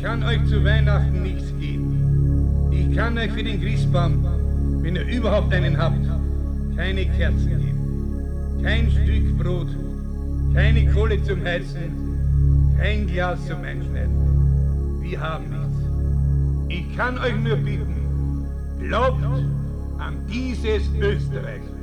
kann euch zu Weihnachten nichts geben. Ich kann euch für den Christbaum, wenn ihr überhaupt einen habt, keine Kerzen geben. Kein Stück Brot, keine Kohle zum Heizen, kein Glas zum Einschneiden. Wir haben nichts. Ich kann euch nur bitten, glaubt an dieses Österreich.